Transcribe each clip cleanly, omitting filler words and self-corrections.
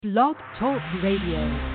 Blog Talk Radio.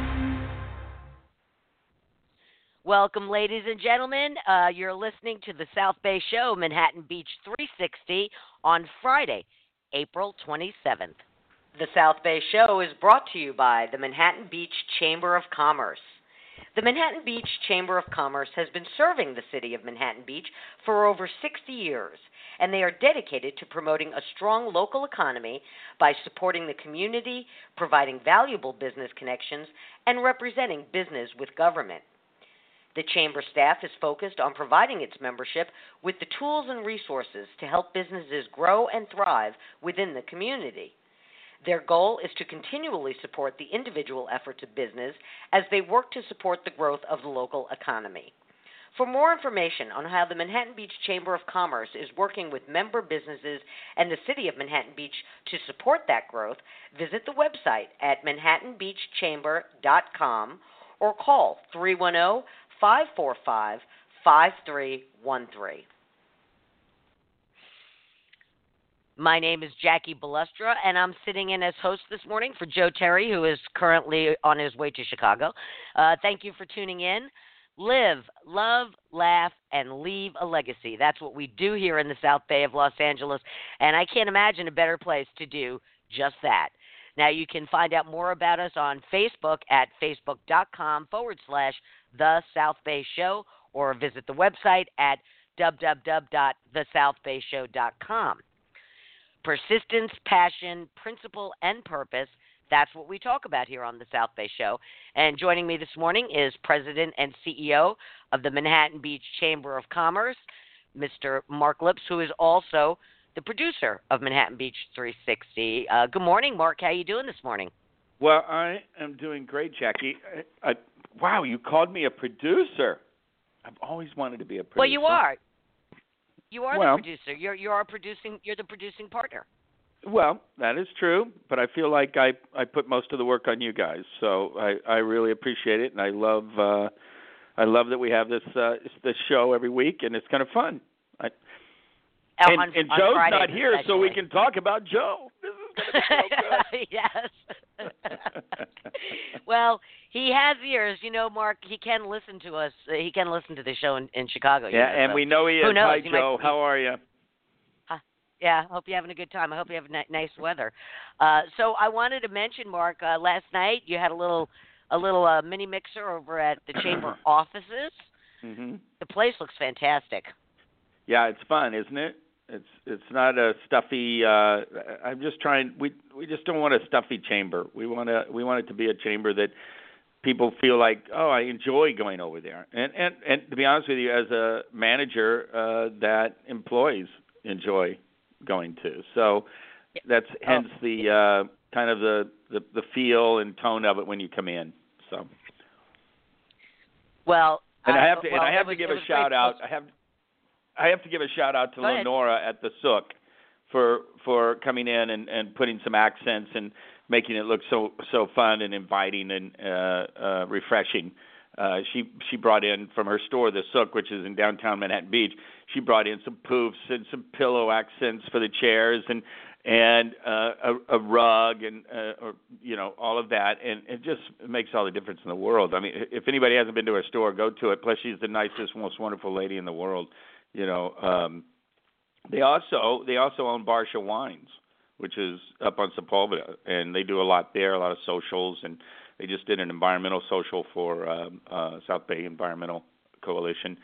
Welcome, ladies and gentlemen. You're listening to the South Bay Show, Manhattan Beach 360, on Friday, April 27th. The South Bay Show is brought to you by the Manhattan Beach Chamber of Commerce. The Manhattan Beach Chamber of Commerce has been serving the city of Manhattan Beach for over 60 years, and they are dedicated to promoting a strong local economy by supporting the community, providing valuable business connections, and representing business with government. The Chamber staff is focused on providing its membership with the tools and resources to help businesses grow and thrive within the community. Their goal is to continually support the individual efforts of business as they work to support the growth of the local economy. For more information on how the Manhattan Beach Chamber of Commerce is working with member businesses and the city of Manhattan Beach to support that growth, visit the website at manhattanbeachchamber.com or call 310-545-5313. My name is Jackie Balustra, and I'm sitting in as host this morning for Joe Terry, who is currently on his way to Chicago. Thank you for tuning in. Live, love, laugh, and leave a legacy. That's what we do here in the South Bay of Los Angeles, and I can't imagine a better place to do just that. Now, you can find out more about us on Facebook at facebook.com/The South Bay Show, or visit the website at www.thesouthbayshow.com. Persistence, passion, principle, and purpose. That's what we talk about here on the South Bay Show. And joining me this morning is President and CEO of the Manhattan Beach Chamber of Commerce, Mr. Mark Lips, who is also the producer of Manhattan Beach 360. Good morning, Mark. How are you doing this morning? Well, I am doing great, Jackie. Wow, you called me a producer. I've always wanted to be a producer. Well, you are. You are the producer. You're the producing partner. Well, that is true, but I feel like I put most of the work on you guys, so I really appreciate it, and I love that we have this show every week, and it's kind of fun. And Joe's Fridays not here, especially. so we can talk about Joe. This is going to be so good. Yes. Well, he has ears. You know, Mark, he can listen to us. He can listen to the show in Chicago. Yeah, and we know he is. Who knows? Hi, Joe. How are you? Yeah, I hope you're having a good time. I hope you have nice weather. So I wanted to mention, Mark, last night you had a little mini mixer over at the Chamber offices. Mm-hmm. The place looks fantastic. Yeah, it's fun, isn't it? It's not a stuffy. I'm just trying. We just don't want a stuffy chamber. We want it to be a chamber that people feel like, oh, I enjoy going over there. And to be honest with you, as a manager, that employees enjoy going to. So that's hence the kind of the feel and tone of it when you come in. So. Well, and I have to give a shout out. I have to give a shout out to Lenora at the Sook for coming in and putting some accents and making it look so fun and inviting and refreshing. She brought in from her store, the Sook, which is in downtown Manhattan Beach. She brought in some poofs and some pillow accents for the chairs and a rug and all of that, and it just makes all the difference in the world. I mean, if anybody hasn't been to her store, go to it. Plus, she's the nicest, most wonderful lady in the world. They also own Barsha Wines, which is up on Sepulveda, and they do a lot there, a lot of socials, and they just did an environmental social for South Bay Environmental Coalition.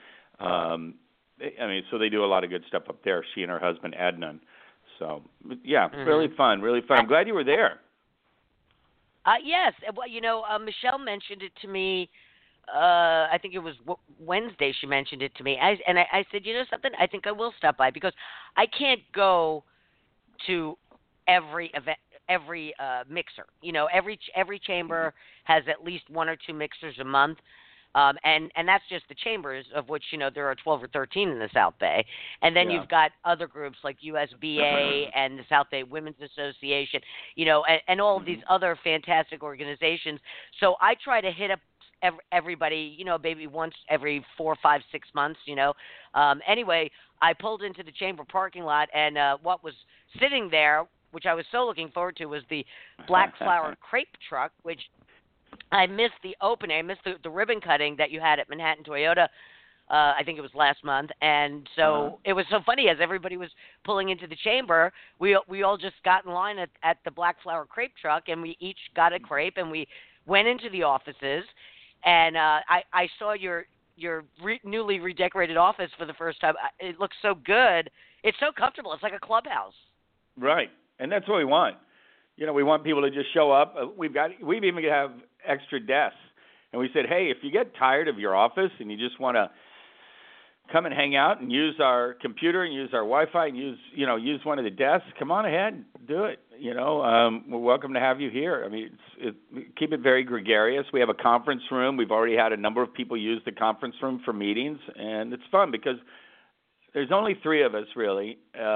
So they do a lot of good stuff up there. She and her husband Adnan. So yeah, really fun, really fun. I'm glad you were there. Yes, well, Michelle mentioned it to me. I think it was Wednesday she mentioned it to me. I said, you know something? I think I will stop by because I can't go to every event, every mixer. Every chamber has at least one or two mixers a month. And that's just the chambers, of which, there are 12 or 13 in the South Bay. And then you've got other groups like USBA and the South Bay Women's Association, and all of these other fantastic organizations. So I try to hit up everybody, maybe once every 4, 5, 6 months, Anyway, I pulled into the chamber parking lot, and what was sitting there which I was so looking forward to, was the Black Flower Crepe Truck, which I missed the opening. I missed the ribbon cutting that you had at Manhattan Toyota. I think it was last month, and so it was so funny as everybody was pulling into the chamber. We all just got in line at the Black Flower Crepe Truck, and we each got a crepe, and we went into the offices, and I saw your newly redecorated office for the first time. It looks so good. It's so comfortable. It's like a clubhouse. Right, and that's what we want. We want people to just show up. We even have extra desks, and we said, hey, if you get tired of your office and you just want to come and hang out and use our computer and use our Wi-Fi and use one of the desks, come on ahead, do it. We're welcome to have you here. I mean, keep it very gregarious. We have a conference room. We've already had a number of people use the conference room for meetings, and it's fun because there's only 3 of us really.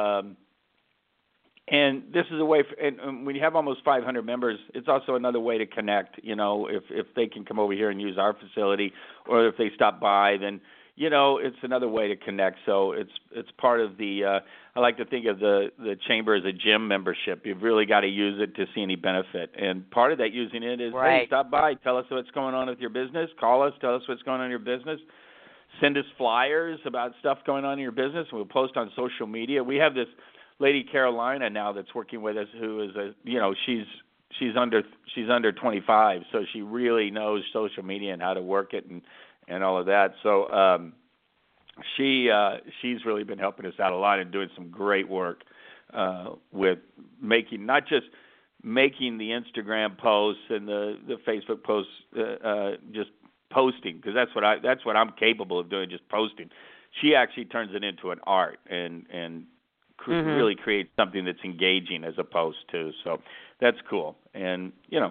And this is a way, and when you have almost 500 members, it's also another way to connect. If they can come over here and use our facility, or if they stop by, then it's another way to connect. So it's part of the. I like to think of the chamber as a gym membership. You've really got to use it to see any benefit, and part of that using it is, right. Hey, stop by, tell us what's going on with your business, call us, tell us what's going on in your business. Send us flyers about stuff going on in your business. We'll post on social media. We have this lady Carolina now that's working with us, who is she's under 25, so she really knows social media and how to work it and all of that. So she's really been helping us out a lot and doing some great work with not just making the Instagram posts and the Facebook posts, just posting, because that's what I'm capable of doing, just posting. She actually turns it into an art and really create something that's engaging as a post too. So that's cool. And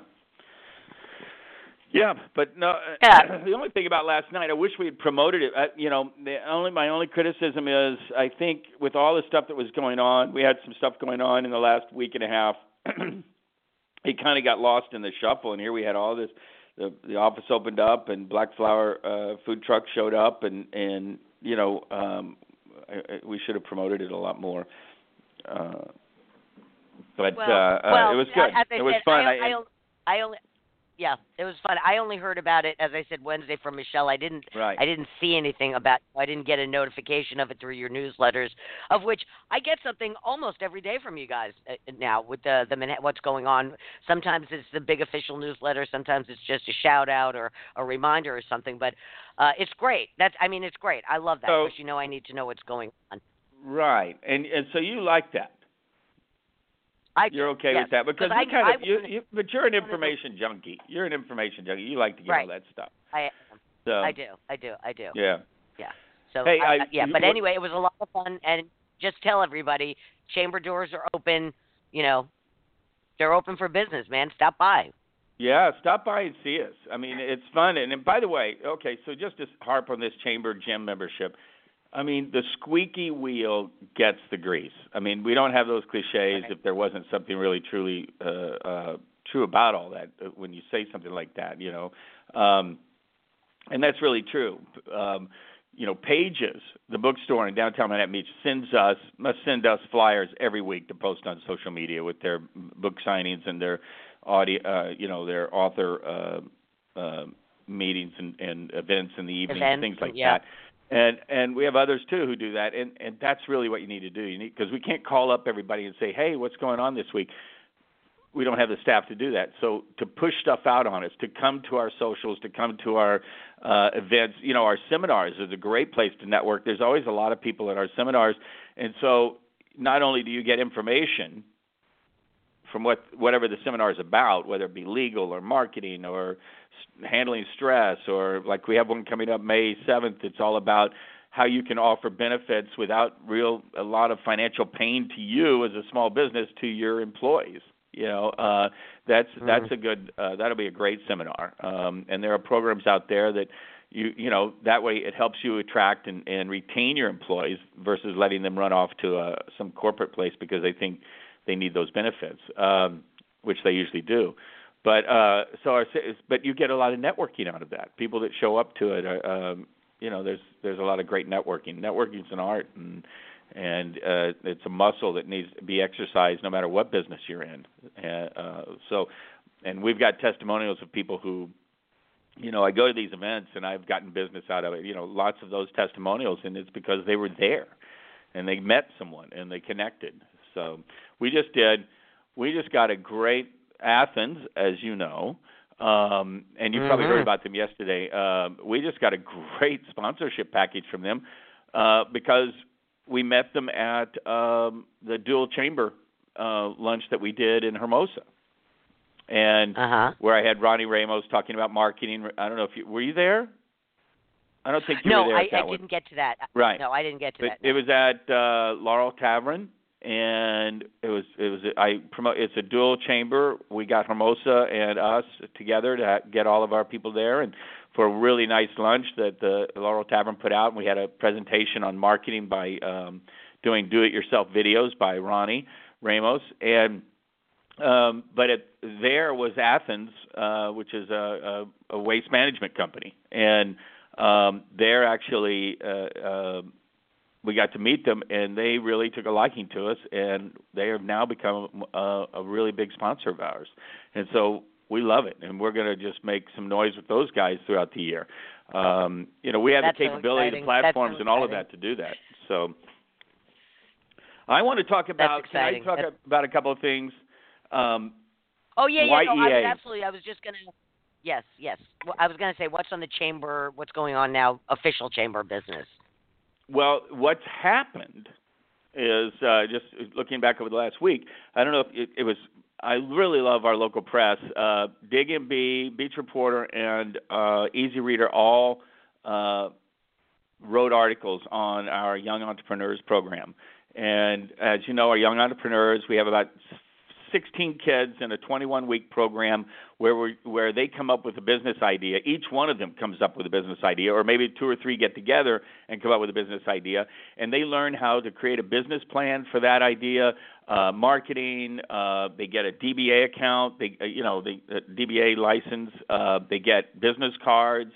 but no. The only thing about last night, I wish we had promoted it. My only criticism is, I think with all the stuff that was going on, we had some stuff going on in the last week and a half. It kind of got lost in the shuffle, and here we had all this. The office opened up, and Black Flower food truck showed up, and we should have promoted it a lot more. But it was good. It was fun. It was fun. I only heard about it, as I said, Wednesday from Michelle. I didn't see anything about it. I didn't get a notification of it through your newsletters, of which I get something almost every day from you guys now with the what's going on. Sometimes it's the big official newsletter. Sometimes it's just a shout out or a reminder or something. But it's great. It's great. I love that because I need to know what's going on. Right, and so you like that. You're okay with that because but you're an information junkie. You're an information junkie. You like to get all that stuff. I do. Yeah. Yeah. So hey, but anyway, it was a lot of fun, and just tell everybody, chamber doors are open. They're open for business, man. Stop by. Yeah, stop by and see us. I mean, it's fun. And by the way, okay, so just to harp on this chamber gym membership. I mean, the squeaky wheel gets the grease. I mean, we don't have those cliches if there wasn't something really truly true about all that when you say something like that, and that's really true. Pages, the bookstore in downtown Manhattan Beach, must send us flyers every week to post on social media with their book signings and their their author meetings and events in the evening and things like that. And we have others too who do that, and that's really what you need to do. Because we can't call up everybody and say, hey, what's going on this week? We don't have the staff to do that. So to push stuff out on us, to come to our socials, to come to our events, our seminars is a great place to network. There's always a lot of people at our seminars, and so not only do you get information from whatever the seminar is about, whether it be legal or marketing or handling stress, or like we have one coming up May 7th, it's all about how you can offer benefits without a lot of financial pain to you as a small business to your employees. That's a good that'll be a great seminar. And there are programs out there that that way it helps you attract and retain your employees versus letting them run off to some corporate place because they think they need those benefits, which they usually do. But but you get a lot of networking out of that. People that show up to it, there's a lot of great networking. Networking's an art, and it's a muscle that needs to be exercised no matter what business you're in. And we've got testimonials of people who, I go to these events and I've gotten business out of it. Lots of those testimonials, and it's because they were there and they met someone and they connected. So we just got a great Athens, as you know. And you probably heard about them yesterday. We just got a great sponsorship package from them because we met them at the dual chamber lunch that we did in Hermosa, and where I had Ronnie Ramos talking about marketing. I don't know if were you there? I don't think you were there. No, I didn't get to that. Right. No, I didn't get to that. It was at Laurel Tavern. And it's a dual chamber. We got Hermosa and us together to get all of our people there, and for a really nice lunch that the Laurel Tavern put out. And we had a presentation on marketing by doing do-it-yourself videos by Ronnie Ramos. And but there was Athens, which is a waste management company, and they're actually. We got to meet them, and they really took a liking to us, and they have now become a really big sponsor of ours. And so we love it, and we're going to just make some noise with those guys throughout the year. We have the capability, the platforms, and all of that to do that. So I want to talk about. Can I talk about a couple of things? YEA. Absolutely. I was just going to. Yes. Well, I was going to say, what's on the chamber? What's going on now? Official chamber business. Well, what's happened is, just looking back over the last week, I don't know if it was, I really love our local press. Dig MB, Beach Reporter, and Easy Reader all wrote articles on our Young Entrepreneurs program. And as you know, our Young Entrepreneurs, we have about 16 kids in a 21-week program where they come up with a business idea. Each one of them comes up with a business idea, or maybe 2 or 3 get together and come up with a business idea. And they learn how to create a business plan for that idea, marketing. They get a DBA account, the DBA license. They get business cards.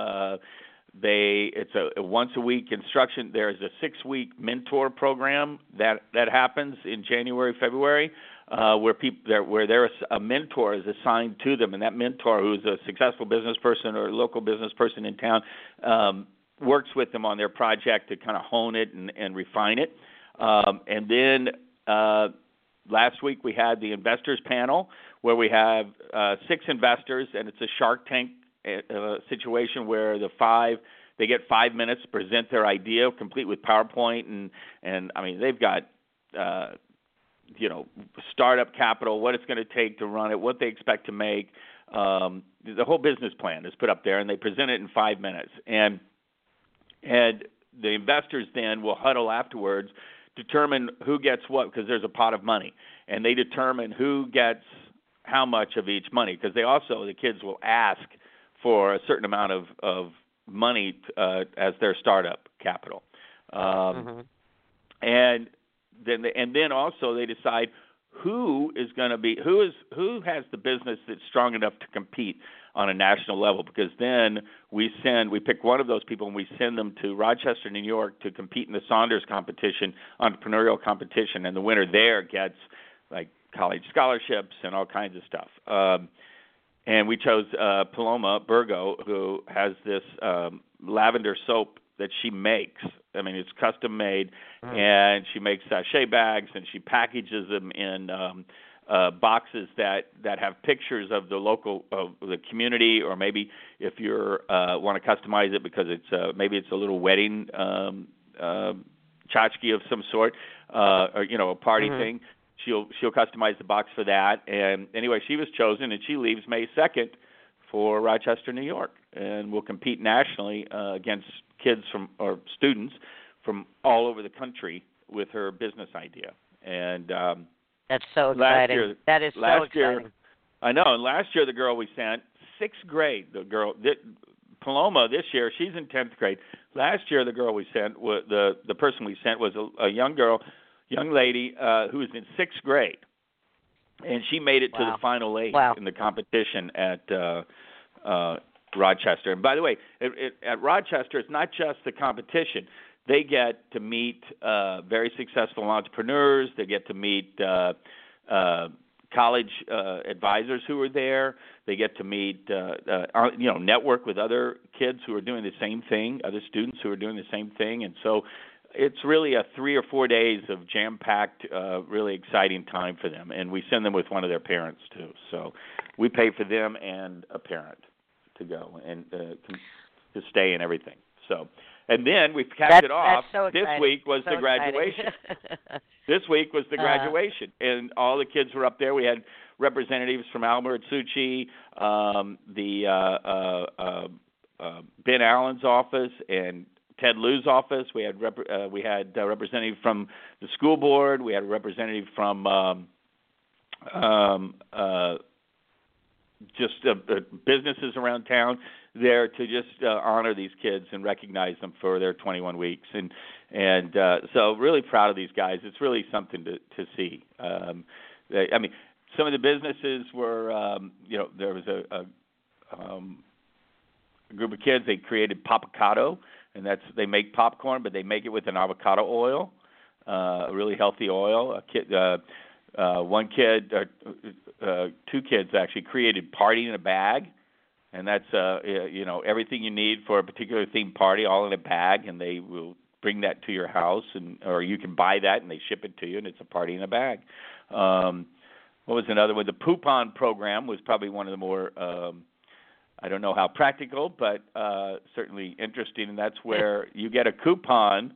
It's a once-a-week instruction. There's a 6-week mentor program that happens in January, February. Where a mentor is assigned to them, and that mentor, who's a successful business person or a local business person in town, works with them on their project to kind of hone it and refine it. And then last week we had the investors panel where we have 6 investors, and it's a Shark Tank situation where they get 5 minutes to present their idea, complete with PowerPoint, and I mean they've got. Startup capital, what it's going to take to run it, what they expect to make. The whole business plan is put up there, and they present it in 5 minutes. And the investors then will huddle afterwards, determine who gets what, because there's a pot of money. And they determine who gets how much of each money, because the kids will ask for a certain amount of money as their startup capital. And then also they decide who has the business that's strong enough to compete on a national level, because then we pick one of those people and we send them to Rochester, New York to compete in the Saunders competition, entrepreneurial competition, and the winner there gets like college scholarships and all kinds of stuff. And we chose Paloma Burgo, who has this lavender soap that she makes. I mean, it's custom made, and she makes sachet bags, and she packages them in boxes that have pictures of the community, or maybe if you want to customize it because maybe it's a little wedding tchotchke of some sort, or a party thing. She'll customize the box for that. And anyway, she was chosen, and she leaves May 2nd for Rochester, New York, and will compete nationally against kids or students from all over the country with her business idea. And that's so exciting. That is so exciting. I know. And last year, the girl we sent, 6th grade, Paloma this year, she's in 10th grade. Last year, the girl we sent, the person we sent was a young lady who was in 6th grade. And she made it to the final 8 in the competition at Rochester. And by the way, at Rochester, it's not just the competition. they get to meet very successful entrepreneurs. They get to meet college advisors who are there. They get to meet, network with other kids who are doing the same thing, other students who are doing the same thing. And so it's really a 3 or 4 days of jam-packed, really exciting time for them. And we send them with one of their parents, too. So we pay for them and a parent to go and to stay and everything. So, and then we capped it off. So this week was the graduation. This week was the graduation, and all the kids were up there. We had representatives from Alma Atsuchi, Ben Allen's office, and Ted Lieu's office. We had a representative from the school board. We had a representative from businesses around town there to just honor these kids and recognize them for their 21 weeks. And so really proud of these guys. It's really something to see. Some of the businesses were, there was a group of kids. They created Popocado, and they make popcorn, but they make it with an avocado oil, a really healthy oil. Two kids actually created Party in a Bag, and that's everything you need for a particular themed party, all in a bag, and they will bring that to your house, or you can buy that and they ship it to you, and it's a party in a bag. What was another one? The Poupon program was probably one of the more I don't know how practical, but certainly interesting, and that's where you get a coupon.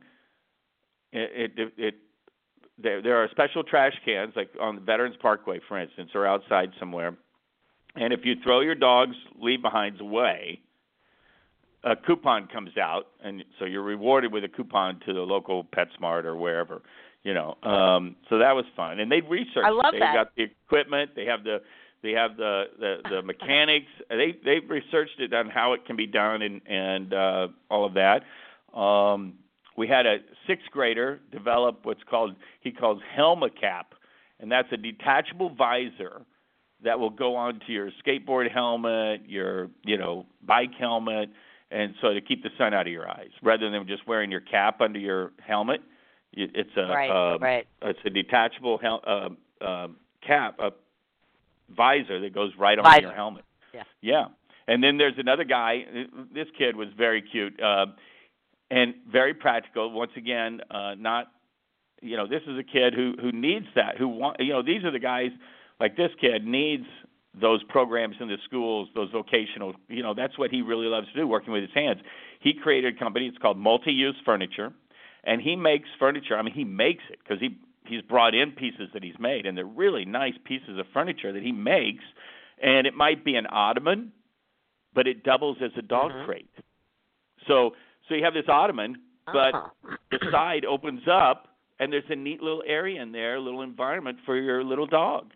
There are special trash cans, like on the Veterans Parkway, for instance, or outside somewhere. And if you throw your dog's leave-behinds away, a coupon comes out, and so you're rewarded with a coupon to the local PetSmart or wherever, So that was fun, and they researched. I love They've that. got the equipment. They have the mechanics. They've researched it on how it can be done and all of that. We had a sixth grader develop he calls HelmaCap, and that's a detachable visor that will go onto your skateboard helmet, your bike helmet, and so to keep the sun out of your eyes, rather than just wearing your cap under your helmet. It's a detachable cap, a visor that goes right on your helmet. Yeah. And then there's another guy. This kid was very cute. And very practical. Once again, this is a kid who needs that. These are the guys like this kid needs those programs in the schools, those vocational. That's what he really loves to do, working with his hands. He created a company. It's called Multi-Use Furniture, and he makes furniture. He makes it because he's brought in pieces that he's made, and they're really nice pieces of furniture that he makes. And it might be an ottoman, but it doubles as a dog crate. So you have this ottoman, but the side opens up, and there's a neat little area in there, a little environment for your little dog.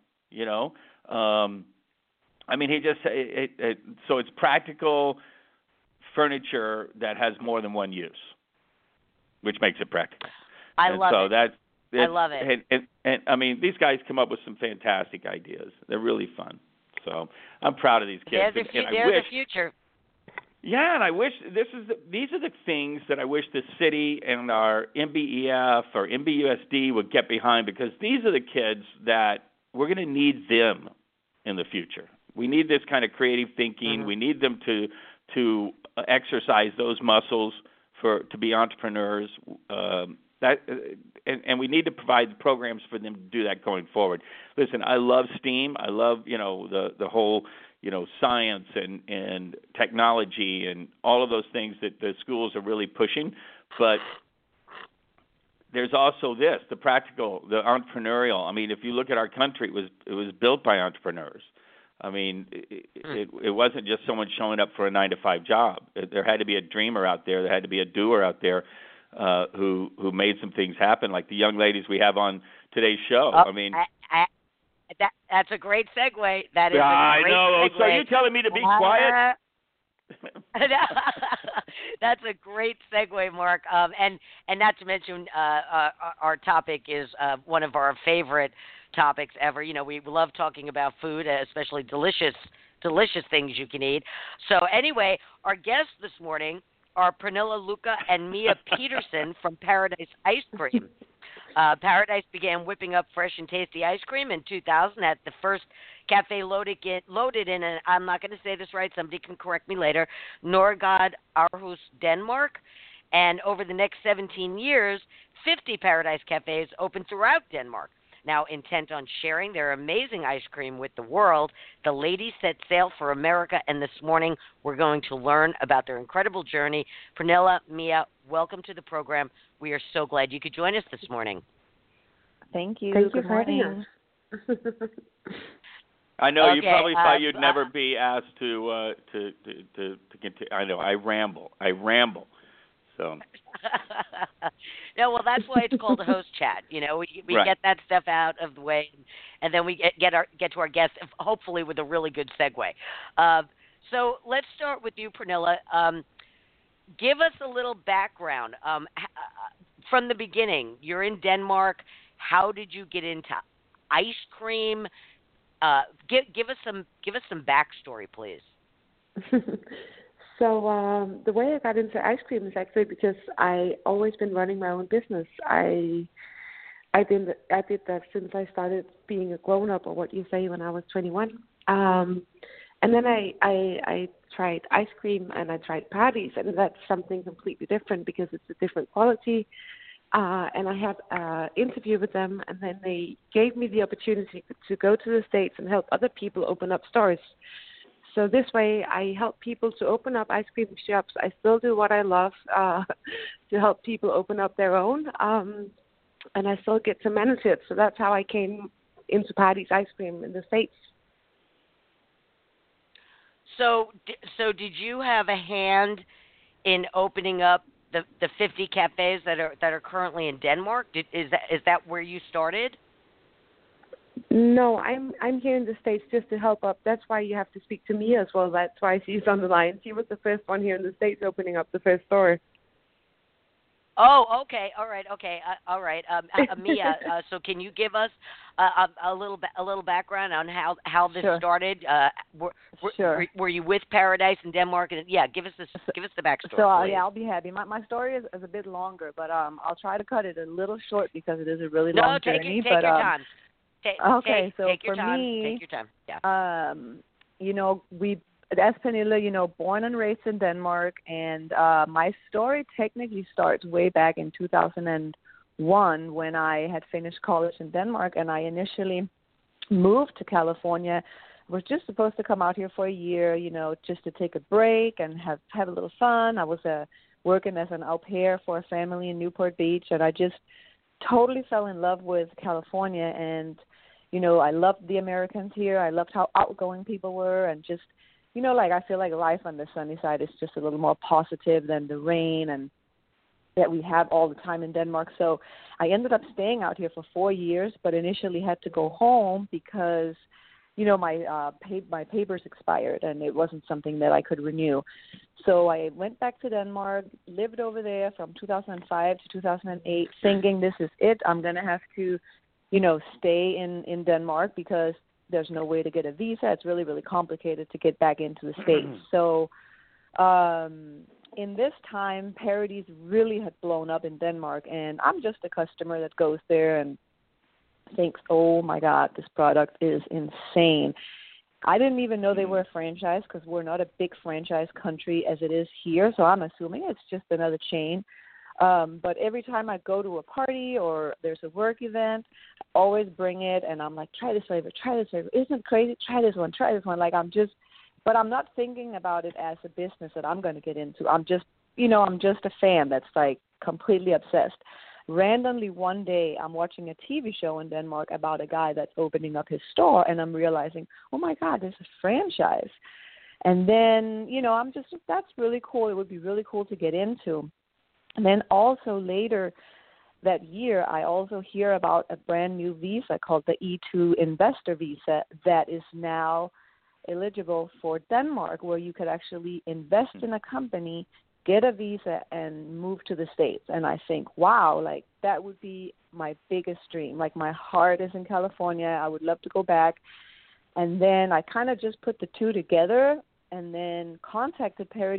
So it's practical furniture that has more than one use, which makes it practical. I love it. And these guys come up with some fantastic ideas. They're really fun. So I'm proud of these kids. They're the future. Yeah, and I wish these are the things that I wish the city and our MBEF or MBUSD would get behind, because these are the kids that we're going to need them in the future. We need this kind of creative thinking. We need them to exercise those muscles to be entrepreneurs. And we need to provide programs for them to do that going forward. Listen, I love STEAM. I love the whole science and technology and all of those things that the schools are really pushing. But there's also the practical, the entrepreneurial. If you look at our country, it was built by entrepreneurs. It wasn't just someone showing up for a 9-to-5 job. There had to be a dreamer out there. There had to be a doer out there who made some things happen, like the young ladies we have on today's show. That's a great segue. That is a great I know. segue. So you're telling me to be quiet? That's a great segue, Mark. And not to mention, our topic is one of our favorite topics ever. We love talking about food, especially delicious things you can eat. So anyway, our guest this morning are Pernilla Luca and Mia Peterson from Paradise Ice Cream. Paradise began whipping up fresh and tasty ice cream in 2000 at the first cafe loaded in, and I'm not going to say this right, somebody can correct me later, Norgod Aarhus, Denmark. And over the next 17 years, 50 Paradise cafes opened throughout Denmark. Now, intent on sharing their amazing ice cream with the world, the ladies set sail for America, and this morning we're going to learn about their incredible journey. Pernilla, Mia, welcome to the program. We are so glad you could join us this morning. Thank you. Thank you Good for having morning. us. I know you Okay, probably thought you'd never be asked to continue. I know I ramble. So. No, well, that's why it's called a host chat. You know, we Right. get that stuff out of the way, and then we get to our guests, hopefully with a really good segue. So let's start with you, Pernilla. Give us a little background from the beginning. You're in Denmark. How did you get into ice cream? Give us some backstory, please. So the way I got into ice cream is actually because I always been running my own business. I did that since I started being a grown up, or what you say, when I was 21. And then I tried ice cream and I tried parties, and that's something completely different because it's a different quality. And I had an interview with them, and then they gave me the opportunity to go to the States and help other people open up stores. So this way, I help people to open up ice cream shops. I still do what I love, to help people open up their own, and I still get to manage it. So that's how I came into Party's Ice Cream in the States. So did you have a hand in opening up the 50 cafes that are currently in Denmark? Is that where you started? No, I'm here in the States just to help up. That's why you have to speak to me as well. That's why she's on the line. She was the first one here in the States opening up the first store. Oh, okay. All right. Okay. All right. Mia, so can you give us a little background on how this Sure. started? Sure. Were you with Paradise in Denmark? And yeah, give us the backstory. So please. yeah, I'll be happy. My story is a bit longer, but I'll try to cut it a little short because it is a really No, long take journey. your time. Take your time. Take your time. Yeah. As Pernilla, born and raised in Denmark, and my story technically starts way back in 2001 when I had finished college in Denmark, and I initially moved to California. I was just supposed to come out here for a year, just to take a break and have a little fun. I was working as an au pair for a family in Newport Beach, and I just totally fell in love with California. And I loved the Americans here. I loved how outgoing people were, and just I feel like life on the sunny side is just a little more positive than the rain and that we have all the time in Denmark. So I ended up staying out here for 4 years, but initially had to go home because, my papers expired and it wasn't something that I could renew. So I went back to Denmark, lived over there from 2005 to 2008, thinking this is it. I'm going to have to, stay in Denmark because there's no way to get a visa. It's really, really complicated to get back into the States. So in this time, Parodies really had blown up in Denmark, and I'm just a customer that goes there and thinks, oh, my God, this product is insane. I didn't even know they were a franchise because we're not a big franchise country as it is here, so I'm assuming it's just another chain. But every time I go to a party or there's a work event, I always bring it, and I'm like, try this flavor. Isn't it crazy? Try this one. But I'm not thinking about it as a business that I'm going to get into. I'm just a fan that's like completely obsessed. Randomly one day, I'm watching a TV show in Denmark about a guy that's opening up his store, and I'm realizing, oh my God, there's a franchise. And then, that's really cool. It would be really cool to get into. And then also later that year, I also hear about a brand new visa called the E2 Investor Visa that is now eligible for Denmark, where you could actually invest in a company, get a visa, and move to the States. And I think, wow, like that would be my biggest dream. Like my heart is in California. I would love to go back. And then I kind of just put the two together and then contacted Parodies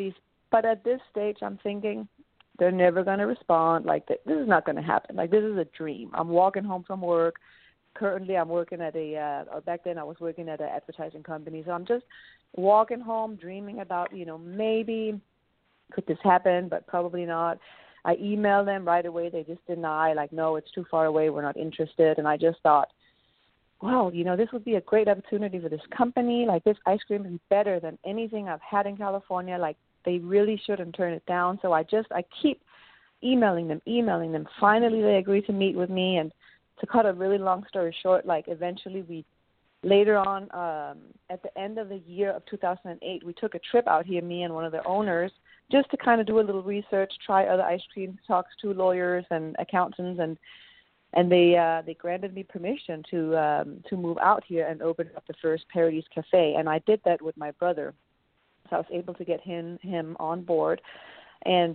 But at this stage, I'm thinking they're never going to respond. Like, this is not going to happen. Like, this is a dream. I'm walking home from work. Currently, I'm working at back then I was working at an advertising company. So I'm just walking home, dreaming about, maybe could this happen, but probably not. I emailed them right away. They just deny, like, no, it's too far away. We're not interested. And I just thought, wow, this would be a great opportunity for this company. Like, this ice cream is better than anything I've had in California. Like, they really shouldn't turn it down. So I keep emailing them. Finally, they agreed to meet with me. And to cut a really long story short, like, eventually later on, at the end of the year of 2008, we took a trip out here, me and one of the owners, just to kind of do a little research, try other ice cream, talk to lawyers and accountants, and they granted me permission to move out here and open up the first Parodies Cafe, and I did that with my brother, so I was able to get him on board, and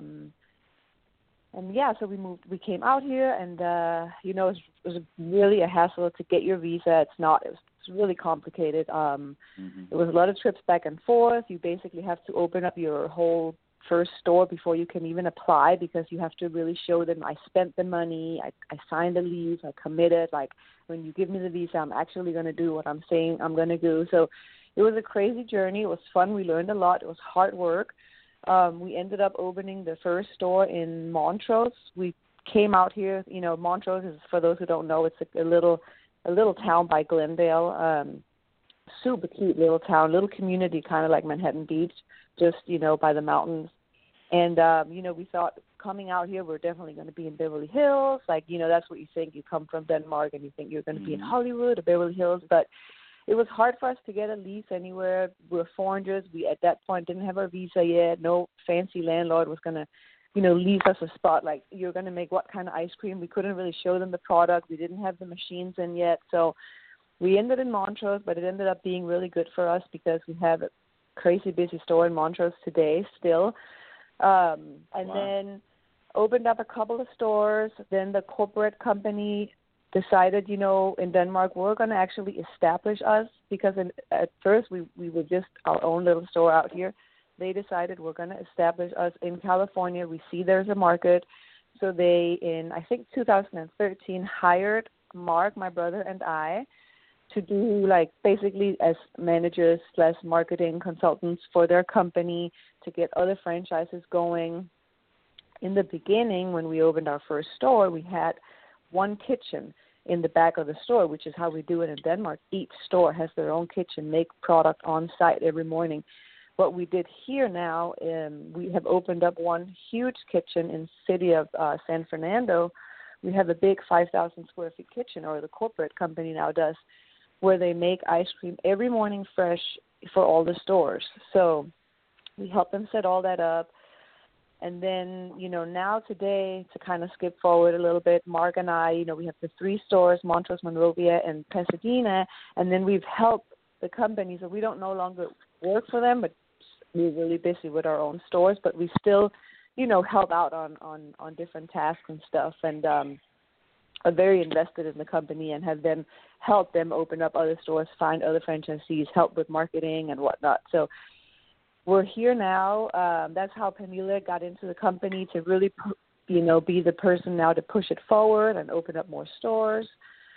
yeah, so we came out here, and it was really a hassle to get your visa. It's really complicated. It was a lot of trips back and forth. You basically have to open up your whole first store before you can even apply, because you have to really show them I spent the money, I signed the lease, I committed. Like, when you give me the visa, I'm actually going to do what I'm saying I'm going to do. So it was a crazy journey. It was fun. We learned a lot. It was hard work. We ended up opening the first store in Montrose. We came out here. Montrose is, for those who don't know, it's a little town by Glendale. Super cute little town, little community, kind of like Manhattan Beach, just, by the mountains. And, we thought coming out here, we're definitely going to be in Beverly Hills. Like, that's what you think. You come from Denmark and you think you're going to be in Hollywood or Beverly Hills. But it was hard for us to get a lease anywhere. We're foreigners. We, at that point, didn't have our visa yet. No fancy landlord was going to, lease us a spot. Like, you're going to make what kind of ice cream? We couldn't really show them the product. We didn't have the machines in yet. So we ended in Montrose, but it ended up being really good for us because we have a crazy busy store in Montrose today still. Then opened up a couple of stores. Then the corporate company decided, in Denmark, we're going to actually establish us, because at first we were just our own little store out here. They decided we're going to establish us in California. We see there's a market. So they, in, I think, 2013, hired Mark, my brother, and I to do, like, basically as managers / marketing consultants for their company to get other franchises going. In the beginning, when we opened our first store, we had one kitchen in the back of the store, which is how we do it in Denmark. Each store has their own kitchen, make product on site every morning. What we did here now, we have opened up one huge kitchen in the city of San Fernando. We have a big 5,000 square feet kitchen, or the corporate company now does, where they make ice cream every morning fresh for all the stores. So we help them set all that up. And then, now today, to kind of skip forward a little bit, Mark and I, we have the 3 stores, Montrose, Monrovia, and Pasadena, and then we've helped the company. So we don't no longer work for them, but we're really busy with our own stores, but we still, help out on different tasks and stuff, and are very invested in the company and have them help them open up other stores, find other franchisees, help with marketing and whatnot. So we're here now. That's how Pernille got into the company, to really, be the person now to push it forward and open up more stores.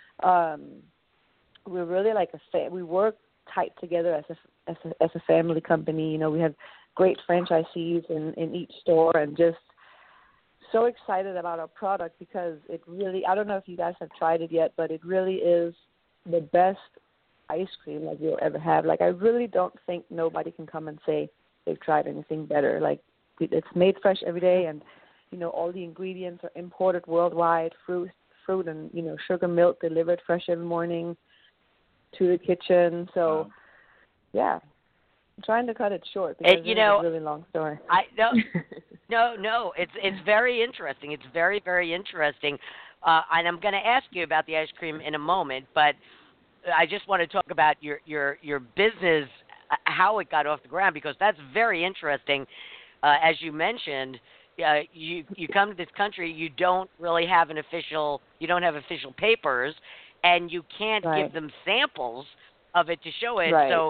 We're really like we work tight together as a family company. We have great franchisees in each store, and just so excited about our product, because it really, I don't know if you guys have tried it yet, but it really is the best ice cream like you'll ever have. Like, I really don't think nobody can come and say they've tried anything better. Like, it's made fresh every day, and all the ingredients are imported worldwide, fruit and sugar, milk delivered fresh every morning to the kitchen. So wow. Yeah, I'm trying to cut it short because it's a really long story. No, it's very interesting. It's very, very interesting. And I'm going to ask you about the ice cream in a moment, but I just want to talk about your business, how it got off the ground, because that's very interesting. As you mentioned, you come to this country, you don't really have official papers, and you can't give them samples of it to show it. Right. So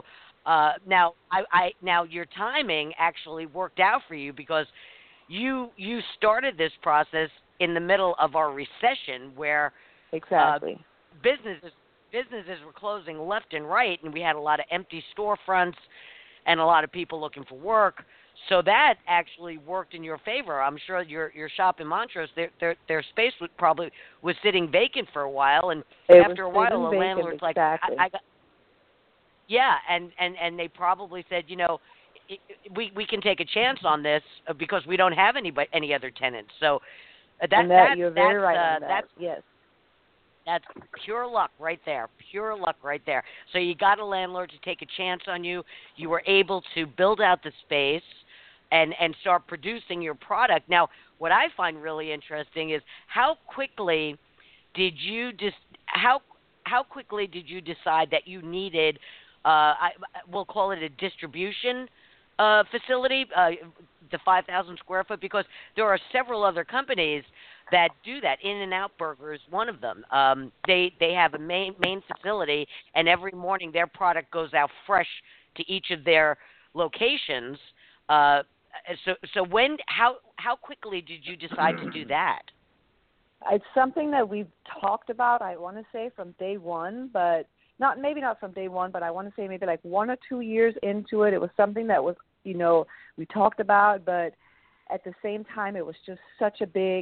Now, now your timing actually worked out for you because you started this process in the middle of our recession, where exactly businesses were closing left and right, and we had a lot of empty storefronts and a lot of people looking for work. So that actually worked in your favor. I'm sure your shop in Montrose, their space was sitting vacant for a while, and after a while, the landlord's like, I got. Yeah, and they probably said, we can take a chance on this because we don't have any other tenants. So you're very right on that. Yes. That's pure luck right there. Pure luck right there. So you got a landlord to take a chance on you. You were able to build out the space and start producing your product. Now, what I find really interesting is how quickly did you how quickly did you decide that you needed we'll call it a distribution facility, the 5,000 square foot, because there are several other companies that do that. In-N-Out Burger is one of them. They have a main facility, and every morning their product goes out fresh to each of their locations. So how quickly did you decide to do that? It's something that we've talked about, I want to say, from day one, but maybe not from day one, but I want to say maybe like 1 or 2 years into it. It was something that was, we talked about, but at the same time, it was just such a big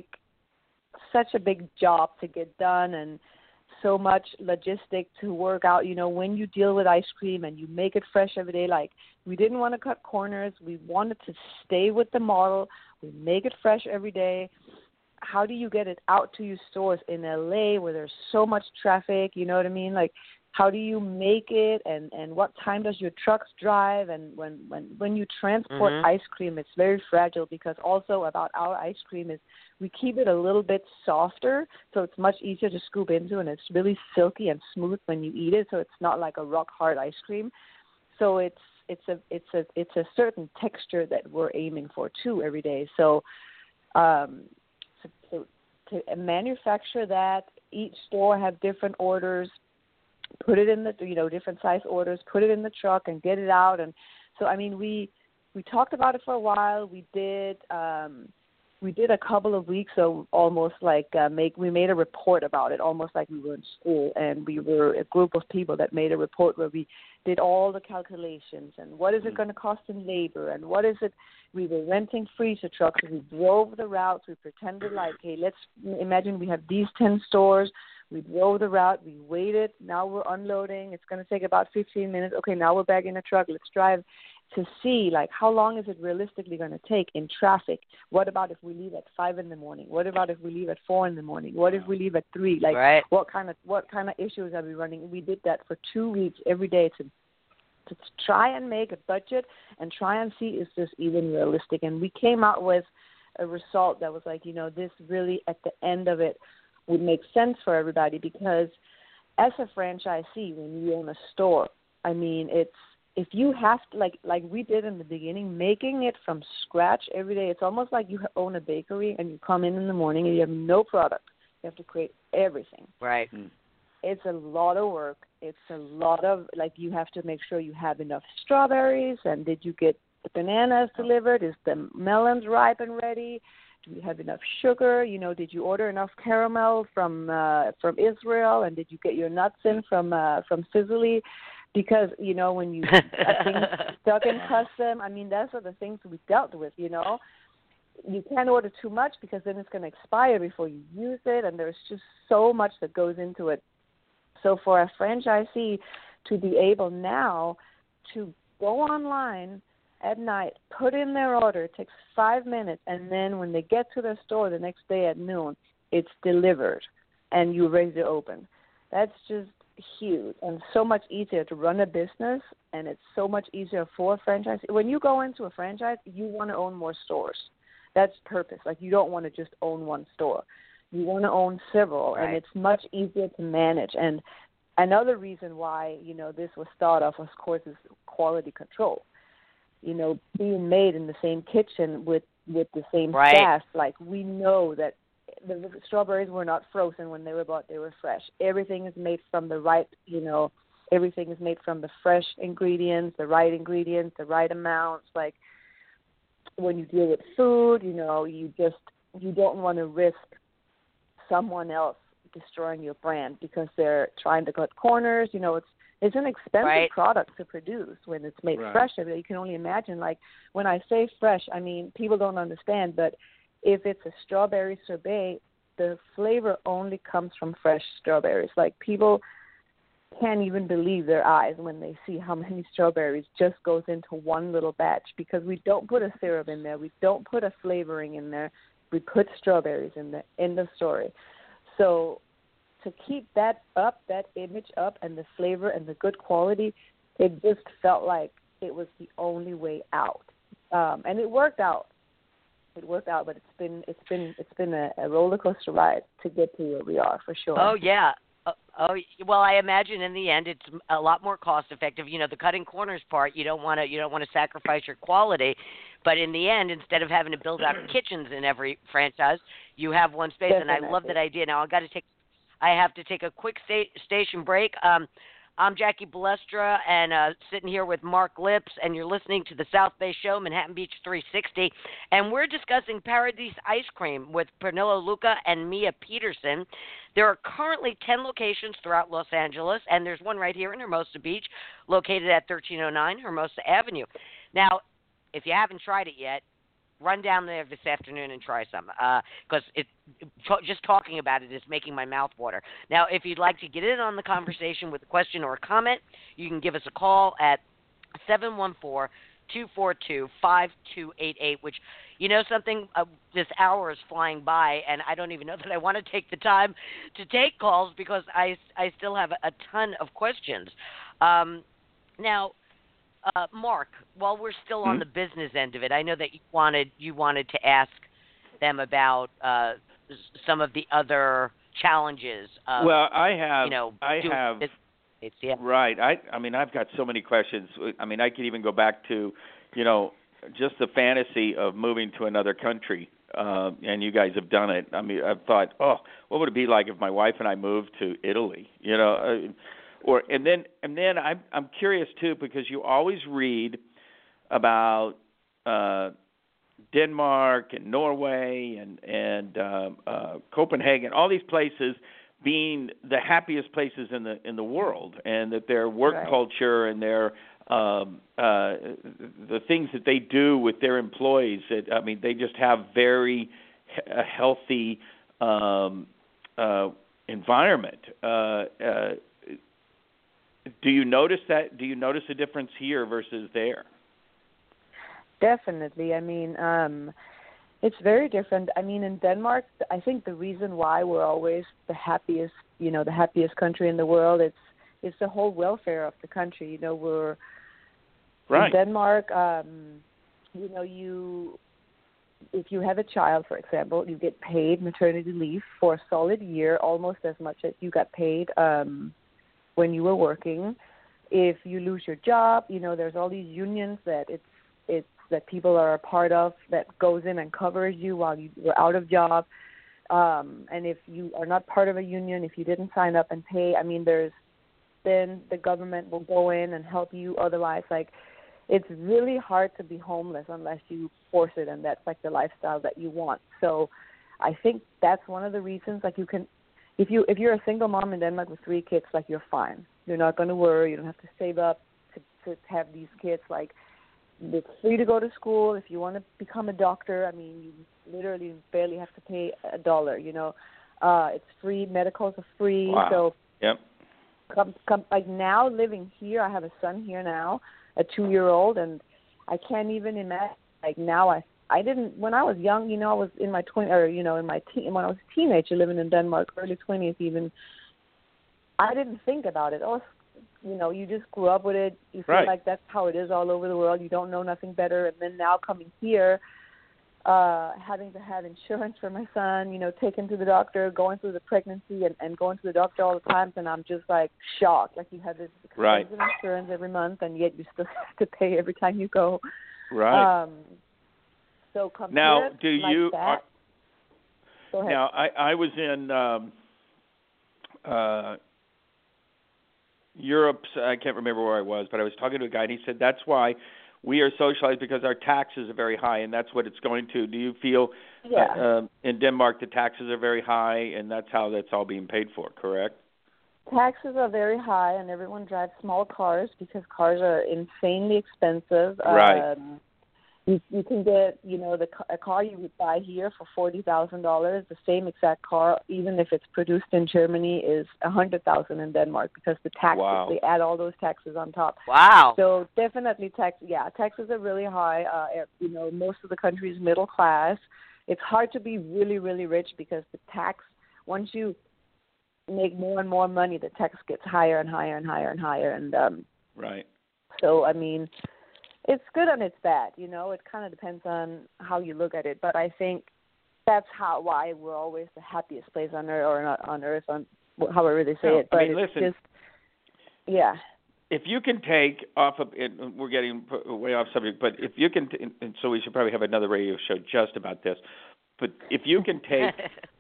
job to get done, and so much logistic to work out. When you deal with ice cream and you make it fresh every day, like we didn't want to cut corners. We wanted to stay with the model. We make it fresh every day. How do you get it out to your stores in LA where there's so much traffic? You know what I mean? Like, how do you make it, and what time does your trucks drive? And when you transport ice cream, it's very fragile, because also about our ice cream is we keep it a little bit softer, so it's much easier to scoop into, and it's really silky and smooth when you eat it, so it's not like a rock hard ice cream. So it's a certain texture that we're aiming for too every day. So to manufacture that, each store have different orders. Put it in the different size orders, put it in the truck and get it out. And so I mean we talked about it for a while. We did a couple of weeks, so almost like we made a report about it, almost like we were in school, and we were a group of people that made a report where we did all the calculations and what is it going to cost in labor, and what is it. We were renting freezer trucks, and we drove the routes. We pretended like, hey, let's imagine we have these 10 stores. We drove the route. We waited. Now we're unloading. It's going to take about 15 minutes. Okay, now we're back in the truck. Let's drive to see, like, how long is it realistically going to take in traffic? What about if we leave at 5 in the morning? What about if we leave at 4 in the morning? What if we leave at 3? Like, right. What kind of issues are we running? We did that for 2 weeks every day to try and make a budget and try and see is this even realistic. And we came out with a result that was like, this really at the end of it would make sense for everybody, because as a franchisee, when you own a store, I mean, if you have to, like we did in the beginning, making it from scratch every day, it's almost like you own a bakery and you come in the morning and you have no product. You have to create everything. Right. It's a lot of work. It's a lot of, you have to make sure you have enough strawberries, and did you get the bananas delivered? Is the melons ripe and ready? Do you have enough sugar? Did you order enough caramel from Israel, and did you get your nuts in from Sicily? Because when you things stuck in custom, I mean, those are the things we dealt with. You can't order too much because then it's going to expire before you use it, and there's just so much that goes into it. So for a franchisee to be able now to go online at night, put in their order, it takes 5 minutes, and then when they get to their store the next day at noon, it's delivered, and you're ready to open. That's just huge, and so much easier to run a business, and it's so much easier for a franchise. When you go into a franchise, you want to own more stores. That's purpose. Like, you don't want to just own one store. You want to own several, right. And it's much easier to manage. And another reason why, this was thought of course, is quality control. Being made in the same kitchen with the same right. staff, like, we know that the strawberries were not frozen when they were bought; they were fresh. Everything is made from the right, everything is made from the fresh ingredients, the right amounts. Like when you deal with food, you don't want to risk someone else destroying your brand because they're trying to cut corners. It's an expensive product to produce when it's made fresh. I mean, you can only imagine, like, when I say fresh, I mean, people don't understand, but if it's a strawberry sorbet, the flavor only comes from fresh strawberries. Like, people can't even believe their eyes when they see how many strawberries just goes into one little batch, because we don't put a syrup in there. We don't put a flavoring in there. We put strawberries in there. End of story. So to keep that up, that image up, and the flavor and the good quality, it just felt like it was the only way out, and it worked out. But it's been a roller coaster ride to get to where we are, for sure. Oh yeah. Well, I imagine in the end it's a lot more cost effective. The cutting corners part, you don't want to sacrifice your quality, but in the end, instead of having to build out kitchens in every franchise, you have one space. Definitely. And I love that idea. Now I have to take a quick station break. I'm Jackie Balestra, and sitting here with Mark Lips, and you're listening to the South Bay Show, Manhattan Beach 360, and we're discussing Paradise Ice Cream with Pernilla Luca and Mia Peterson. There are currently 10 locations throughout Los Angeles, and there's one right here in Hermosa Beach, located at 1309 Hermosa Avenue. Now, if you haven't tried it yet, run down there this afternoon and try some, because just talking about it is making my mouth water. Now, if you'd like to get in on the conversation with a question or a comment, you can give us a call at 714-242-5288, which, something, this hour is flying by, and I don't even know that I want to take the time to take calls because I still have a ton of questions. Now, Mark, while we're still on the business end of it, I know that you wanted to ask them about some of the other challenges. Well, I have. Yeah. Right. I mean, I've got so many questions. I mean, I could even go back to, just the fantasy of moving to another country. And you guys have done it. I mean, I've thought, what would it be like if my wife and I moved to Italy? And then I'm curious too, because you always read about Denmark and Norway and Copenhagen, all these places being the happiest places in the world, and that their work culture and their the things that they do with their employees. They just have very healthy environment. Do you notice that? Do you notice a difference here versus there? Definitely. I mean, it's very different. I mean, in Denmark, I think the reason why we're always the happiest country in the world, it's the whole welfare of the country. We're in Denmark. If you have a child, for example, you get paid maternity leave for a solid year, almost as much as you got paid when you were working. If you lose your job, there's all these unions that that people are a part of that goes in and covers you while you're out of job. And if you are not part of a union, if you didn't sign up and pay, then the government will go in and help you. Otherwise, it's really hard to be homeless unless you force it, and that's the lifestyle that you want. So I think that's one of the reasons. If you're a single mom in Denmark with 3 kids, you're fine. You're not going to worry. You don't have to save up to have these kids. It's free to go to school. If you want to become a doctor, you literally barely have to pay $1. It's free. Medicals are free. Wow. So yep. Now living here, I have a son here now, a 2-year-old, and I can't even imagine. Now I didn't, when I was young, I was in my when I was a teenager living in Denmark, early 20s even, I didn't think about it. You just grew up with it. You feel like that's how it is all over the world. You don't know nothing better. And then now coming here, having to have insurance for my son, taking to the doctor, going through the pregnancy and going to the doctor all the time, and I'm just shocked. You have this expensive insurance every month, and yet you still have to pay every time you go. Right. So compared now, do you? That, go ahead. Now, I was in Europe's, I can't remember where I was, but I was talking to a guy, and he said that's why we are socialized, because our taxes are very high, and that's what it's going to. Do you feel in Denmark the taxes are very high, and that's how that's all being paid for, correct? Taxes are very high, and everyone drives small cars because cars are insanely expensive. Right. You can get, a car you would buy here for $40,000. The same exact car, even if it's produced in Germany, is $100,000 in Denmark because the taxes. Wow. They add all those taxes on top. Wow. So definitely taxes are really high. Most of the country is middle class. It's hard to be really, really rich because the tax, once you make more and more money, the tax gets higher and higher and higher and higher. And right. So I mean, it's good and it's bad. It kind of depends on how you look at it. But I think that's why we're always the happiest place on earth, or not on earth, on however they say it. But listen. If you can take off of it, we're getting way off subject, but if you can, and so we should probably have another radio show just about this. But if you can take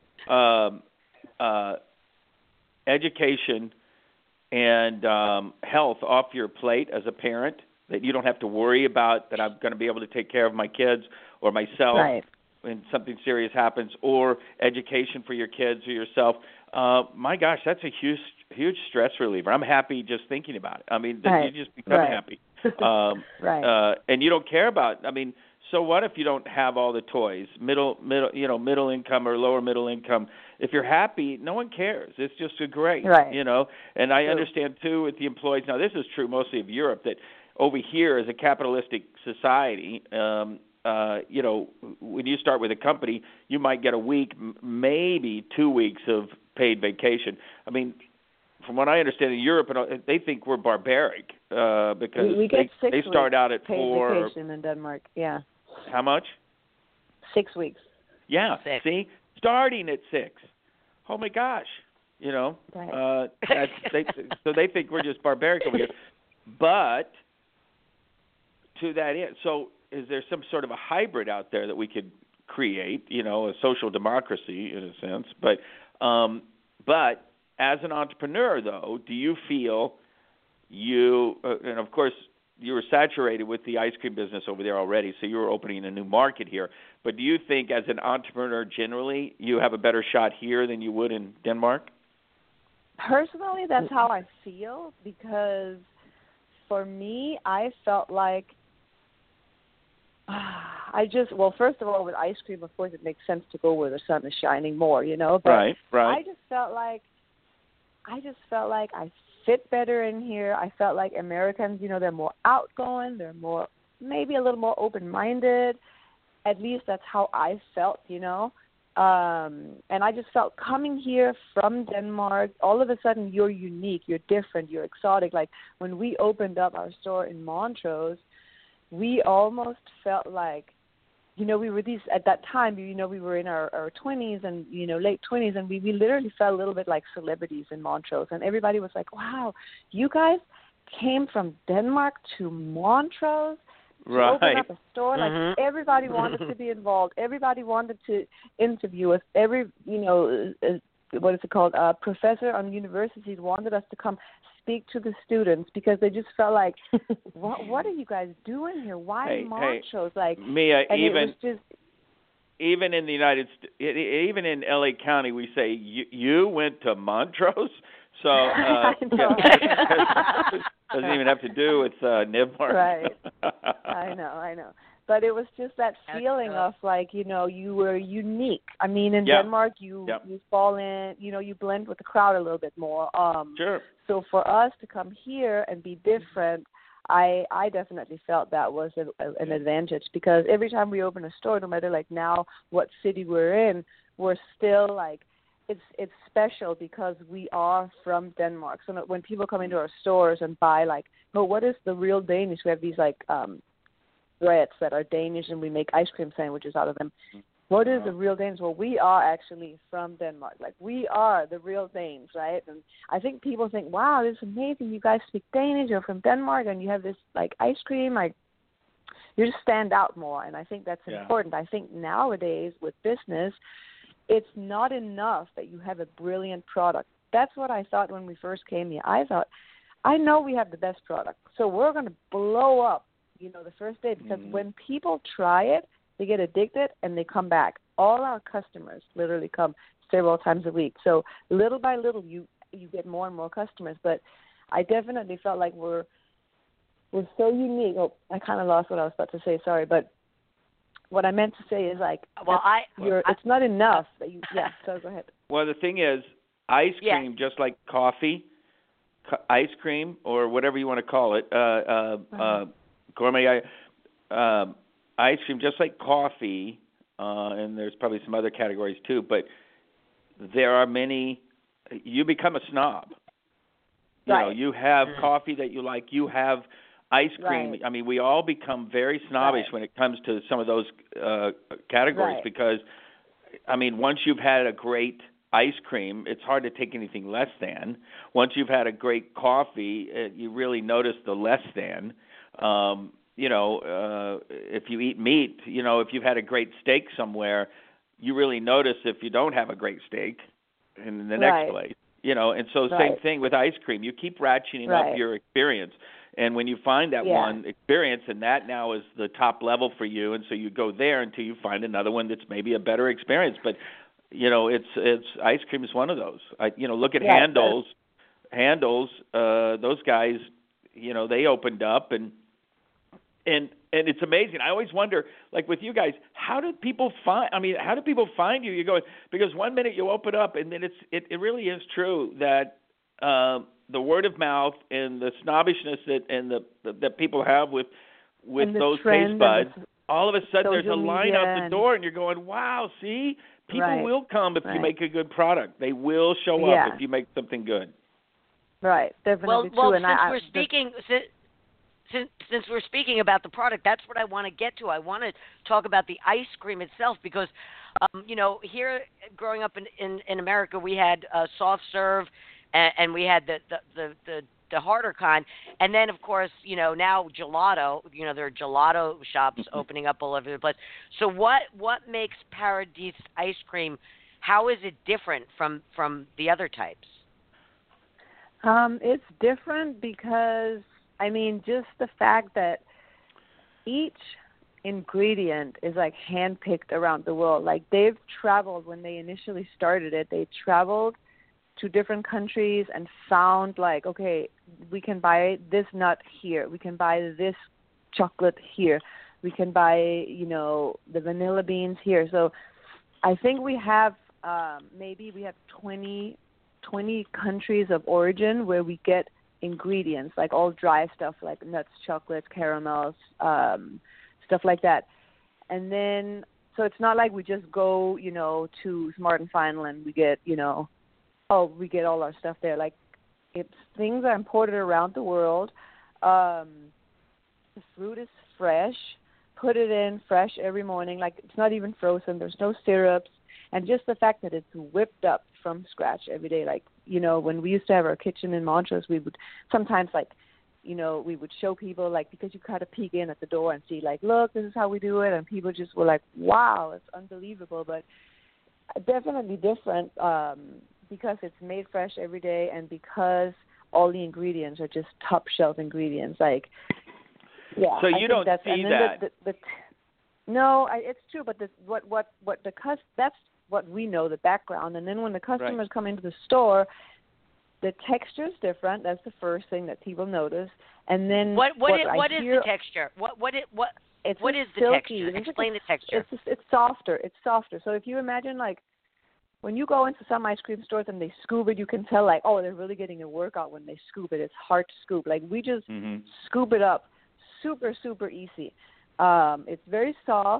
education and health off your plate as a parent, that you don't have to worry about that I'm going to be able to take care of my kids or myself when something serious happens, or education for your kids or yourself. My gosh, that's a huge stress reliever. I'm happy just thinking about it. I mean, you just become happy. And you don't care about, so what if you don't have all the toys, middle income or lower middle income? If you're happy, no one cares. It's just great, And I understand, too, with the employees. Now, this is true mostly of Europe, that over here as a capitalistic society, when you start with a company, you might get a week, maybe 2 weeks of paid vacation. From what I understand in Europe, they think we're barbaric because we get they start out at paid 4. Vacation in Denmark, yeah. How much? 6 weeks. Yeah. 6. See, starting at 6. Oh my gosh, Right. So they think we're just barbaric over here, but to that end, so is there some sort of a hybrid out there that we could create? A social democracy in a sense, but as an entrepreneur, though, do you feel and of course you were saturated with the ice cream business over there already, so you were opening a new market here. But do you think as an entrepreneur generally you have a better shot here than you would in Denmark? Personally, that's how I feel, because for me, I felt like first of all, with ice cream, of course, it makes sense to go where the sun is shining more, But right. I just felt like I fit better in here. I felt like Americans, they're more outgoing. They're maybe a little more open-minded. At least that's how I felt, And I just felt coming here from Denmark, all of a sudden you're unique, you're different, you're exotic. Like when we opened up our store in Montrose, we almost felt like, we were at that time, we were in our 20s and, late 20s, and we literally felt a little bit like celebrities in Montrose. And everybody was like, wow, you guys came from Denmark to Montrose to open up a store? Like everybody wanted to be involved. Everybody wanted to interview us. What is it called? A professor on universities wanted us to come speak to the students because they just felt like, what are you guys doing here? Why Montrose? Like, Mia, even in the even in LA County, we say you went to Montrose. So doesn't even have to do with Nivmark. Right. I know. But it was just that feeling of like, you were unique. In Denmark, you fall in, you blend with the crowd a little bit more. Sure. So for us to come here and be different, I definitely felt that was an advantage, because every time we open a store, no matter like now what city we're in, we're still like, it's special because we are from Denmark. So when people come into our stores and buy like, what is the real Danish? We have these like breads that are Danish, and we make ice cream sandwiches out of them. What is the real Danes? Well, we are actually from Denmark. Like, we are the real Danes, right? And I think people think, wow, this is amazing. You guys speak Danish. You're from Denmark, and you have this, like, ice cream. Like, you just stand out more, and I think that's important. I think nowadays with business, it's not enough that you have a brilliant product. That's what I thought when we first came here. I thought, I know we have the best product, so we're going to blow up, the first day, because when people try it, they get addicted and they come back. All our customers literally come several times a week. So little by little, you get more and more customers. But I definitely felt like we're so unique. Oh, I kind of lost what I was about to say. Sorry, but what I meant to say is it's not enough that you. Yeah, so go ahead. Well, the thing is, ice cream, just like coffee, ice cream, or whatever you want to call it, gourmet ice cream, just like coffee, and there's probably some other categories too. But there are many. You become a snob. You have coffee that you like. You have ice cream. Right. I mean, we all become very snobbish when it comes to some of those categories because, I mean, once you've had a great ice cream, it's hard to take anything less than. Once you've had a great coffee, you really notice the less than. If you eat meat, if you've had a great steak somewhere, you really notice if you don't have a great steak in the next place. And so same thing with ice cream. You keep ratcheting up your experience. And when you find that one experience, and that now is the top level for you, and so you go there until you find another one that's maybe a better experience. But, it's ice cream is one of those. Look at Handel's. Handel's, those guys, they opened up and it's amazing. I always wonder, like with you guys, how do people find you? You're going, because one minute you open up, and then it really is true that the word of mouth and the snobbishness that people have with those taste buds, all of a sudden there's a line out the door, and you're going, wow, see, people will come if you make a good product. They will show up if you make something good. Right, definitely well, true. Since we're speaking about the product, that's what I want to get to. I want to talk about the ice cream itself because, here growing up in America, we had soft serve, and we had the harder kind, and then of course, now gelato. There are gelato shops opening up all over the place. So what makes Paradis ice cream? How is it different from the other types? It's different because, just the fact that each ingredient is like handpicked around the world. Like they've traveled when they initially started it. They traveled to different countries and found like, okay, we can buy this nut here. We can buy this chocolate here. We can buy, the vanilla beans here. So I think we have maybe we have 20 countries of origin where we get ingredients, like all dry stuff like nuts, chocolates, caramels, stuff like that. And then, so it's not like we just go, to Smart and Final and we get, we get all our stuff there. Like, things are imported around the world. The fruit is fresh. Put it in fresh every morning. Like, it's not even frozen. There's no syrups. And just the fact that it's whipped up from scratch every day. Like, when we used to have our kitchen in Montrose, we would sometimes, like, we would show people, like, because you kind of peek in at the door and see, like, look, this is how we do it. And people just were like, wow, it's unbelievable. But definitely different because it's made fresh every day and because all the ingredients are just top shelf ingredients. Like, yeah. So you don't see that. No, it's true. But that's what we know, the background. And then when the customers come into the store, the texture is different. That's the first thing that people notice. And then what is the texture? What is the texture? Explain the texture. It's softer. It's softer. So if you imagine, like, when you go into some ice cream stores and they scoop it, you can tell, like, oh, they're really getting a workout when they scoop it. It's hard to scoop. Like, we just scoop it up super, super easy. It's very soft.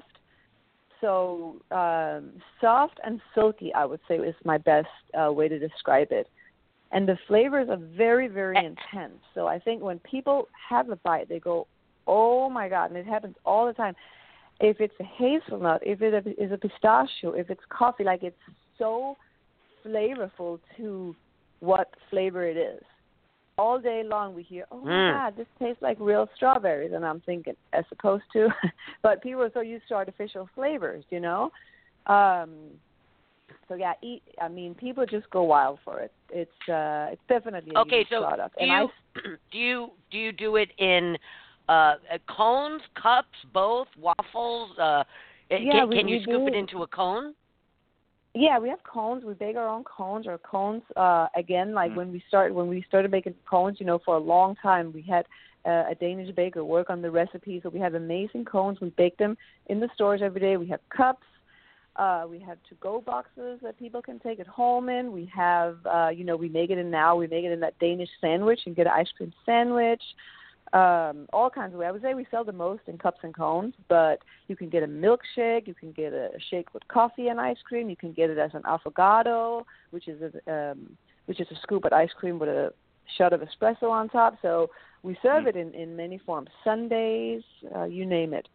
So soft and silky, I would say, is my best way to describe it. And the flavors are very, very intense. So I think when people have a bite, they go, oh, my God, and it happens all the time. If it's a hazelnut, if it is a pistachio, if it's coffee, like, it's so flavorful to what flavor it is. All day long we hear, oh, my God, this tastes like real strawberries. And I'm thinking, as opposed to, but people are so used to artificial flavors, So yeah, people just go wild for it. It's definitely a unique product. Do you do it in cones, cups, both, waffles? Can you scoop it into a cone? Yeah, we have cones. We bake our own cones. Our cones, again, like when we started making cones, for a long time we had a Danish baker work on the recipe. So we have amazing cones. We bake them in the stores every day. We have cups. We have to-go boxes that people can take it home in. We have, we make it in that Danish sandwich and get an ice cream sandwich. All kinds of ways. I would say we sell the most in cups and cones, but you can get a milkshake. You can get a shake with coffee and ice cream. You can get it as an affogato, which is a scoop of ice cream with a shot of espresso on top. So we serve it in many forms. Sundays, you name it.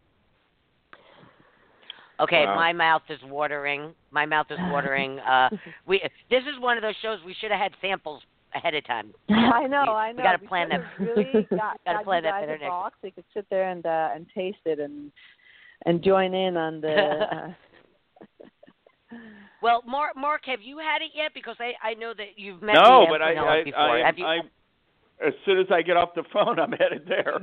Okay, wow. My mouth is watering. This is one of those shows we should have had samples ahead of time. I know. We got to plan that. Really got to plan that better. Box. So you could sit there and taste it and join in on the. Well, Mark, have you had it yet? Because I know that you've met no, me but I as soon as I get off the phone, I'm headed there.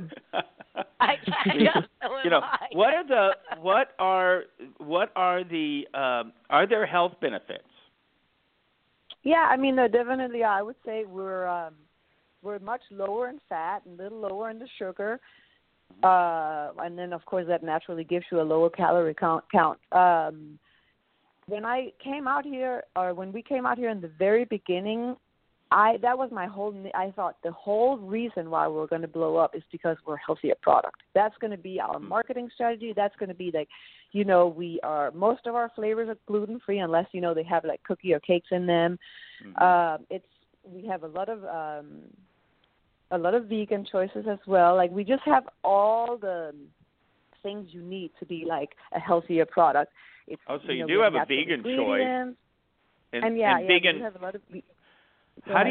Are there health benefits? Yeah, I mean, definitely. I would say we're much lower in fat and a little lower in the sugar, and then of course that naturally gives you a lower calorie count. When we came out here in the very beginning, I thought the whole reason why we're going to blow up is because we're a healthier product. That's going to be our marketing strategy. That's going to be like, most of our flavors are gluten free unless they have like cookie or cakes in them. We have a lot of vegan choices as well. Like we just have all the things you need to be like a healthier product. So you do have a vegan choice. And vegan. We have a lot of. How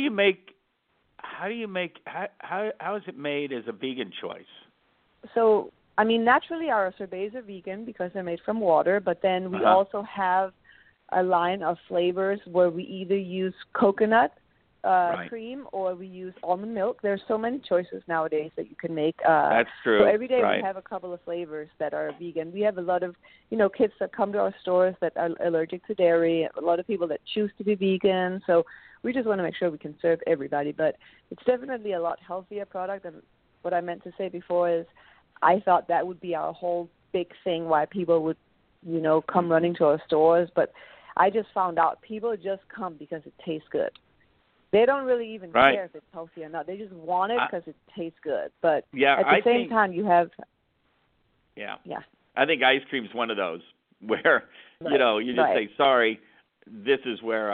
is it made as a vegan choice? So, I mean, naturally our sorbets are vegan because they're made from water, but then we also have a line of flavors where we either use coconut cream or we use almond milk. There's so many choices nowadays that you can make. That's true. So every day we have a couple of flavors that are vegan. We have a lot of, kids that come to our stores that are allergic to dairy, a lot of people that choose to be vegan. So we just want to make sure we can serve everybody. But it's definitely a lot healthier product. And what I meant to say before is I thought that would be our whole big thing why people would, come running to our stores. But I just found out people just come because it tastes good. They don't really even care if it's healthy or not. They just want it because it tastes good. But at the same time, you have. Yeah. I think ice cream is one of those where you just say, sorry, this is where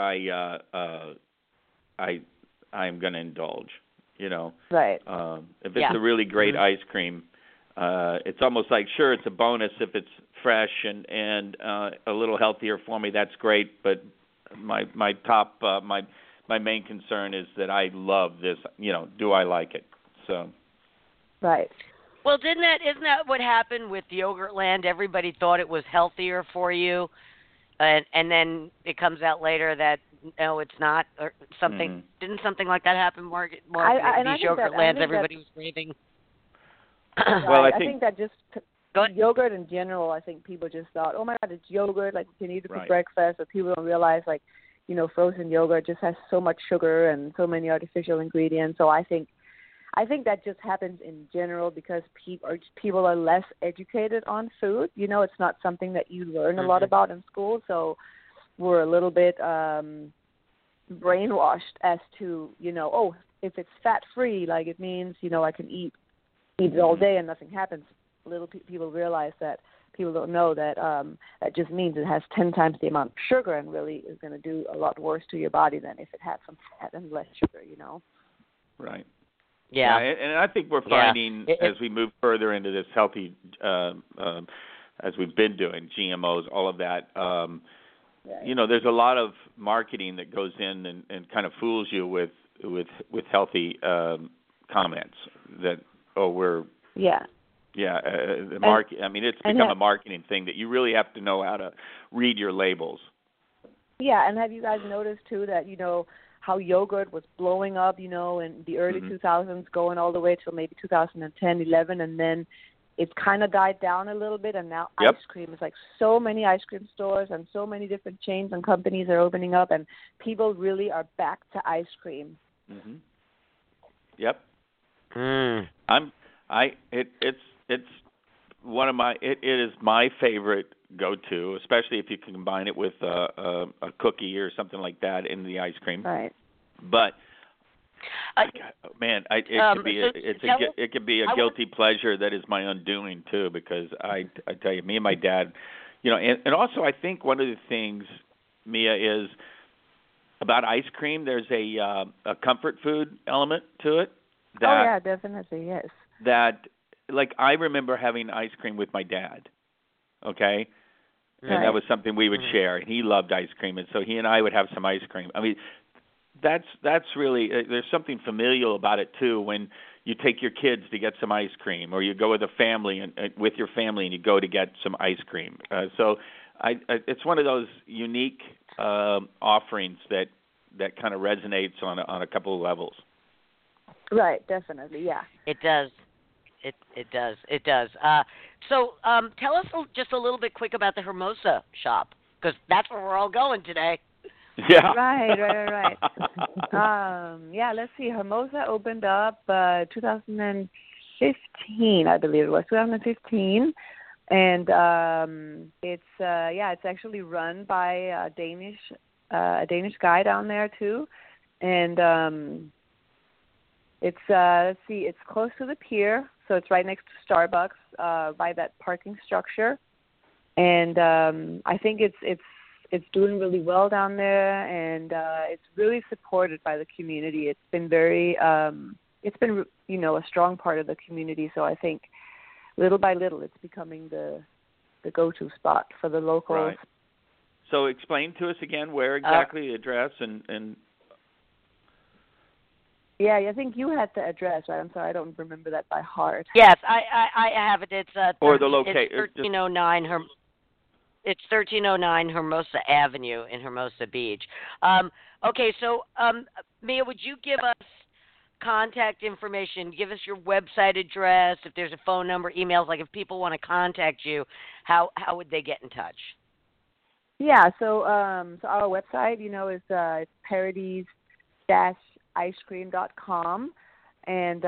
I'm going to indulge. Right. If it's a really great ice cream, it's almost like it's a bonus if it's fresh and a little healthier for me. That's great. But my main concern is that I love this. Do I like it? So. Right. Well, isn't that what happened with Yogurtland? Everybody thought it was healthier for you, and then it comes out later that no, it's not, or something. Mm-hmm. Didn't something like that happen, Mark? These Yogurtlands everybody was craving. Well, I think that just yogurt in general. I think people just thought, oh my God, it's yogurt. Like you can eat it for breakfast, but people don't realize like. Frozen yogurt just has so much sugar and so many artificial ingredients. So I think that just happens in general because people are less educated on food. It's not something that you learn a lot about in school. So we're a little bit brainwashed as to, if it's fat-free, like it means, I can eat it all day and nothing happens. Little people realize that. People don't know that that just means it has 10 times the amount of sugar and really is going to do a lot worse to your body than if it had some fat and less sugar, Right. Yeah. And I think we're finding as we move further into this healthy, as we've been doing, GMOs, all of that, there's a lot of marketing that goes in and kind of fools you with healthy comments that, we're... Yeah. Yeah, it's become a marketing thing that you really have to know how to read your labels. Yeah, and have you guys noticed too that how yogurt was blowing up, in the early 2000s, going all the way till maybe 2010, 11, and then it's kind of died down a little bit, and now ice cream is like so many ice cream stores and so many different chains and companies are opening up, and people really are back to ice cream. Mhm. Yep. Mm. It's one of my it is my favorite go-to, especially if you can combine it with a cookie or something like that in the ice cream. Right. But man, it could be a guilty pleasure that is my undoing too, because I tell you, me and my dad, and also I think one of the things, Mia, is about ice cream. There's a comfort food element to it. Yeah, definitely, yes. That, like, I remember having ice cream with my dad. Okay. And that was something we would share. And he loved ice cream, and so he and I would have some ice cream. I mean, that's really there's something familial about it too. When you take your kids to get some ice cream, or you go with a family and with your family and you go to get some ice cream. So it's one of those unique offerings that kind of resonates on a couple of levels. Right, definitely, yeah. It does. It does. So tell us just a little bit quick about the Hermosa shop, because that's where we're all going today. Yeah. Right. Yeah, let's see. Hermosa opened up 2015, I believe it was 2015, and it's actually run by a Danish guy down there too, and it's let's see, it's close to the pier, so it's right next to Starbucks, by that parking structure, and I think it's doing really well down there, and it's really supported by the community. It's been very, a strong part of the community. So I think little by little, it's becoming the go-to spot for the locals. Right. So explain to us again where exactly the address and. Yeah, I think you had the address, right? I'm sorry, I don't remember that by heart. Yes, I have it. It's or the location. It's 1309 It's 1309 Hermosa Avenue in Hermosa Beach. Okay, so Mia, would you give us contact information? Give us your website address, if there's a phone number, emails. Like if people want to contact you, how would they get in touch? Yeah, so our website, is it's paradise-icecream.com, and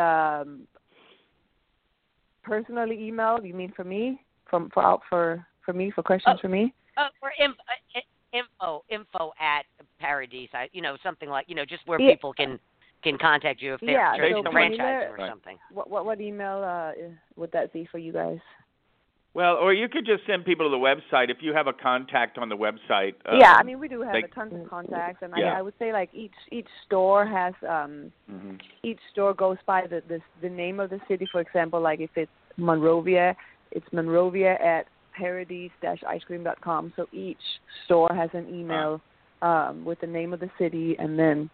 personally emailed. You mean for me? For questions for me? For info at Paradise, something like, just where people can contact you if they're interested in franchising or something. What email would that be for you guys? Well, or you could just send people to the website if you have a contact on the website. We do have a tons of contacts, and I would say like each store has each store goes by the name of the city. For example, like if it's Monrovia, it's Monrovia at paradise-icecream.com. So each store has an email with the name of the city, and then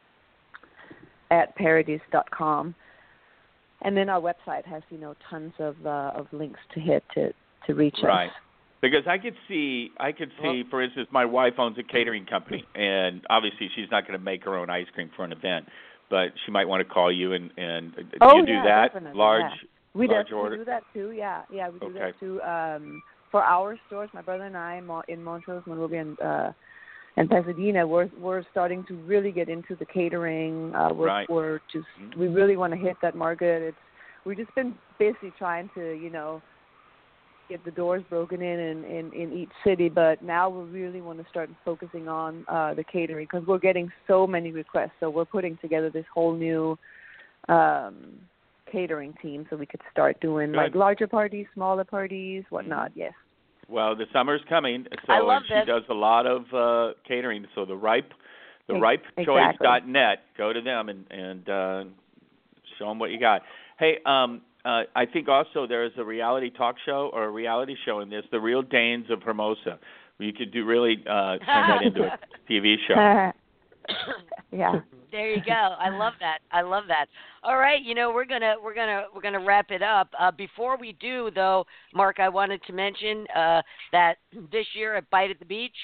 at paradise.com. And then our website has, tons of links to hit to reach us. Right. Because I could see, for instance, my wife owns a catering company, and obviously she's not going to make her own ice cream for an event, but she might want to call you and do you do that? Definitely, large We order? do that too, yeah. Yeah, we do that too. For our stores, my brother and I in Montrose, Monrovia, and Pasadena, we're starting to really get into the catering. We're just we really want to hit that market. We've just been busy trying to get the doors broken in each city, but now we really want to start focusing on the catering because we're getting so many requests. So we're putting together this whole new catering team so we could start doing like larger parties, smaller parties, whatnot. Yes. Well, the summer's coming, so she does a lot of catering. So the ripechoice.net, go to them and show them what you got. Hey, I think also there is a reality talk show or a reality show in this, The Real Danes of Hermosa. Where you could really turn that into a TV show. Yeah. There you go. I love that. All right, we're gonna wrap it up. Before we do, though, Mark, I wanted to mention that this year at Bite at the Beach,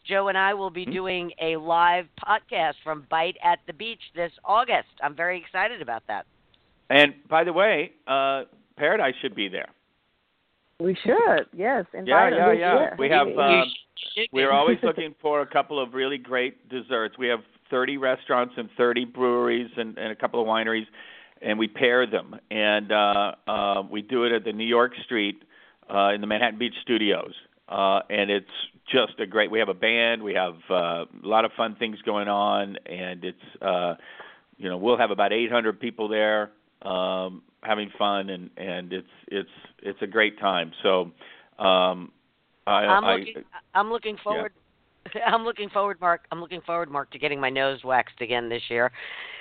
Joe and I will be doing a live podcast from Bite at the Beach this August. I'm very excited about that. And by the way, Paradise should be there. We should, yes. Yeah. We have. We're always looking for a couple of really great desserts. We have 30 restaurants and 30 breweries and a couple of wineries, and we pair them. And we do it at the New York Street in the Manhattan Beach Studios. And it's just a great. We have a band. We have a lot of fun things going on, and it's we'll have about 800 people there. Having fun, and it's a great time. So I'm looking forward. Yeah. I'm looking forward, Mark. Mark, to getting my nose waxed again this year.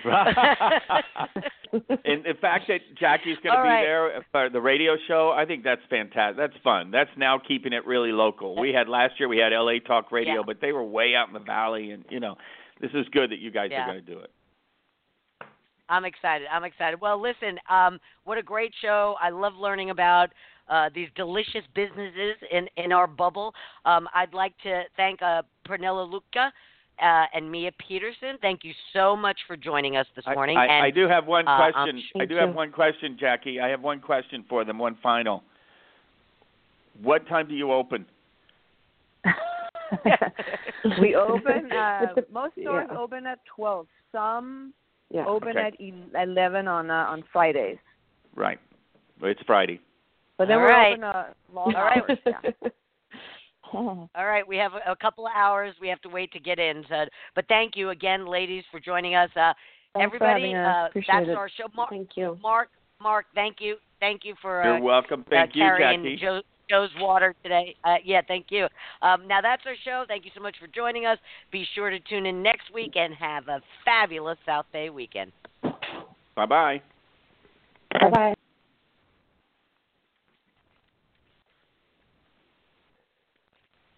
And the fact that Jackie's going to be there for the radio show, I think that's fantastic. That's fun. That's now keeping it really local. Last year we had LA Talk Radio, but they were way out in the valley, and this is good that you guys are going to do it. I'm excited. Well, listen, what a great show. I love learning about these delicious businesses in our bubble. I'd like to thank Pernilla Luca and Mia Peterson. Thank you so much for joining us this morning. I do have one question. Have one question, Jackie. I have one question for them, one final. What time do you open? We open, most stores open at 12. Some open at 11 on Fridays. Right. It's Friday. But then we're open long hours. All right. We have a couple of hours. We have to wait to get in. But thank you again, ladies, for joining us. Everybody, that's our show. Thank you. Mark, thank you. Thank you for You're welcome. Thank you, carrying Jackie. Joe's water today. Thank you. Now that's our show. Thank you so much for joining us. Be sure to tune in next week and have a fabulous South Bay weekend. Bye-bye. Bye-bye.